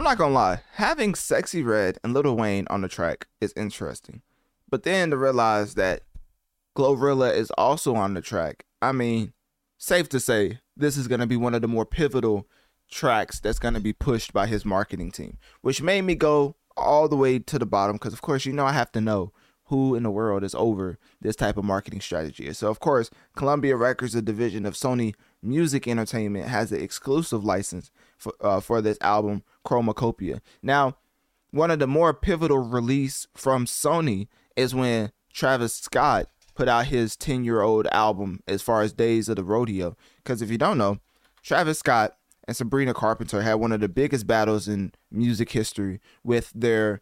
not gonna lie, having Sexy Red and Lil Wayne on the track is interesting. But then to realize that Glorilla is also on the track, I mean, safe to say this is gonna be one of the more pivotal tracks that's gonna be pushed by his marketing team, which made me go all the way to the bottom because, of course, I have to know who in the world is over this type of marketing strategy. So, of course, Columbia Records, a division of Sony Music Entertainment, has the exclusive license for this album, Chromacopia. Now, one of the more pivotal release from Sony is when Travis Scott put out his 10-year-old album as far as Days of the Rodeo. Because if you don't know, Travis Scott and Sabrina Carpenter had one of the biggest battles in music history with their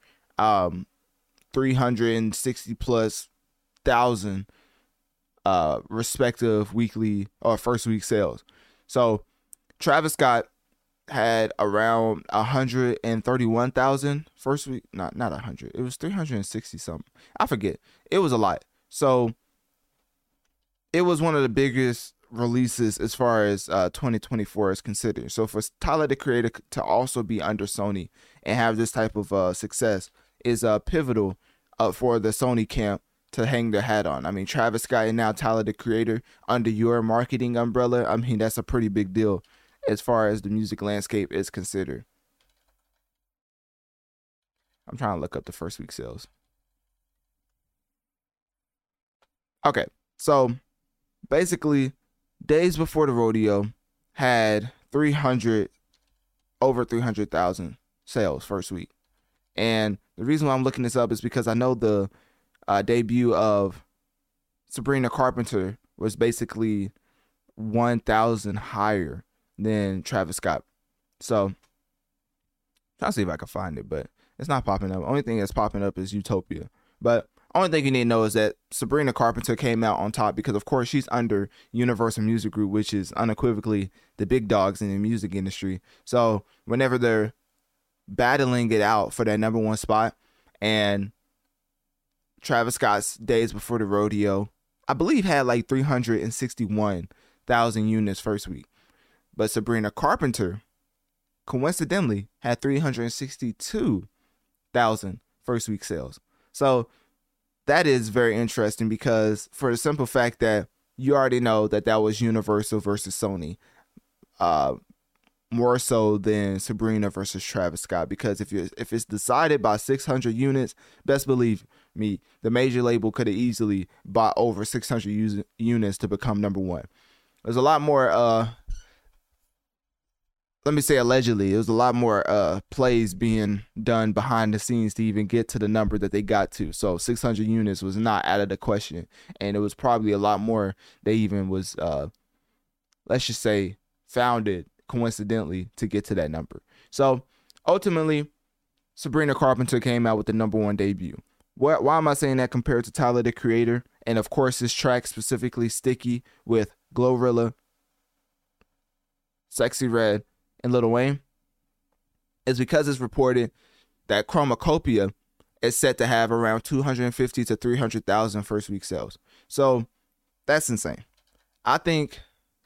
360 plus thousand respective weekly or first week sales. So Travis Scott had around 131,000 first week. Not 100. It was 360 something. I forget. It was a lot. So it was one of the biggest releases as far as 2024 is considered. So for Tyler the Creator to also be under Sony and have this type of success is pivotal for the Sony camp to hang their hat on. I mean, Travis Scott and now Tyler the Creator under your marketing umbrella. I mean, that's a pretty big deal as far as the music landscape is considered. I'm trying to look up the first week sales. Okay, so basically, Days Before the Rodeo had over 300,000 sales first week. And the reason why I'm looking this up is because I know the debut of Sabrina Carpenter was basically 1,000 higher than Travis Scott. So, I'm trying to see if I can find it, but it's not popping up. Only thing that's popping up is Utopia. But only thing you need to know is that Sabrina Carpenter came out on top because, of course, she's under Universal Music Group, which is unequivocally the big dogs in the music industry. So whenever they're battling it out for that number one spot, and Travis Scott's Days Before the Rodeo, I believe, had like 361,000 units first week. But Sabrina Carpenter, coincidentally, had 362,000 first week sales. So that is very interesting because for the simple fact that you already know that was Universal versus Sony, more so than Sabrina versus Travis Scott. Because if it's decided by 600 units, best believe me, the major label could have easily bought over 600 units to become number one. There's a lot more. Let me say allegedly, there was a lot more plays being done behind the scenes to even get to the number that they got to. So 600 units was not out of the question. And it was probably a lot more they even was, let's just say, founded coincidentally to get to that number. So ultimately, Sabrina Carpenter came out with the number one debut. Why am I saying that compared to Tyler the Creator? And of course, this track specifically Sticky with Glorilla, Sexy Red, and Lil Wayne is because it's reported that Chromacopia is set to have around 250 to 300,000 first week sales. So that's insane. I think,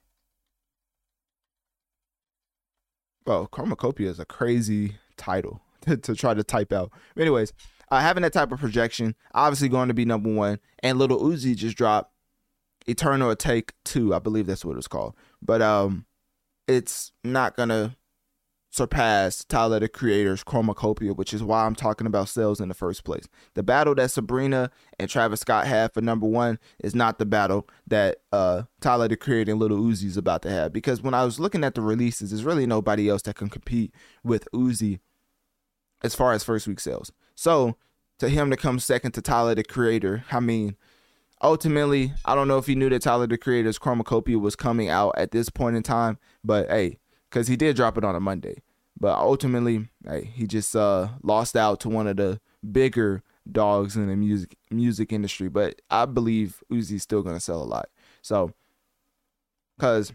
well, Chromacopia is a crazy title to try to type out. But anyways, having that type of projection, obviously going to be number one. And Lil Uzi just dropped Eternal Take 2. I believe that's what it was called. But it's not going to surpass Tyler the Creator's Chromacopia, which is why I'm talking about sales in the first place. The battle that Sabrina and Travis Scott have for number one is not the battle that Tyler the Creator and Lil Uzi is about to have. Because when I was looking at the releases, there's really nobody else that can compete with Uzi as far as first week sales. So to him to come second to Tyler the Creator, I mean, ultimately, I don't know if he knew that Tyler the Creator's Chromacopia was coming out at this point in time, but hey, because he did drop it on a Monday. But ultimately, hey, he just lost out to one of the bigger dogs in the music industry. But I believe Uzi's still going to sell a lot. So, because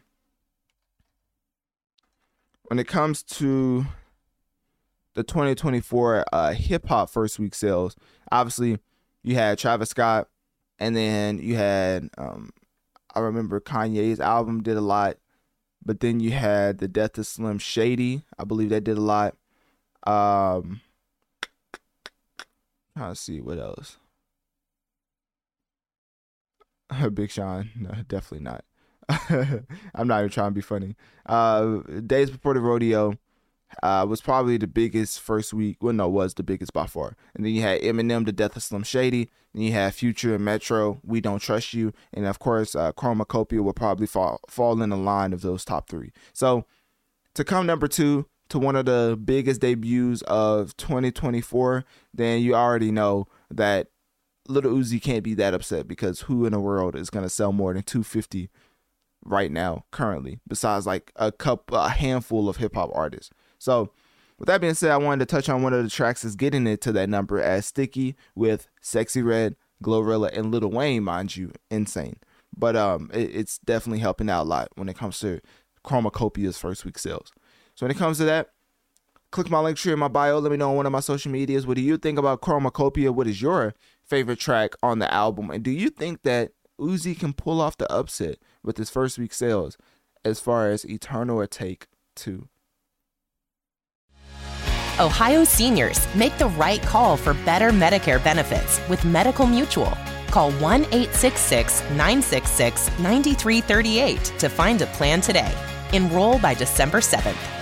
when it comes to the 2024 hip-hop first week sales, obviously you had Travis Scott, and then you had, I remember Kanye's album did a lot. But then you had the Death of Slim Shady. I believe that did a lot. Trying to see what else. Big Sean, no, definitely not. I'm not even trying to be funny. Days Before the Rodeo was probably the biggest first week. Well, no, was the biggest by far. And then you had Eminem, The Death of Slim Shady. Then you had Future and Metro, We Don't Trust You. And of course, Chromacopia will probably fall in the line of those top three. So to come number two to one of the biggest debuts of 2024, then you already know that Lil Uzi can't be that upset, because who in the world is going to sell more than 250 right now currently, besides like a handful of hip hop artists. So with that being said, I wanted to touch on one of the tracks that's getting it to that number, as Sticky with Sexy Red, Glorilla, and Lil Wayne, mind you, insane. But it's definitely helping out a lot when it comes to Chromacopia's first week sales. So when it comes to that, click my link tree in my bio. Let me know on one of my social medias. What do you think about Chromacopia? What is your favorite track on the album? And do you think that Uzi can pull off the upset with his first week sales as far as Eternal or Take Two? Ohio seniors, make the right call for better Medicare benefits with Medical Mutual. Call 1-866-966-9338 to find a plan today. Enroll by December 7th.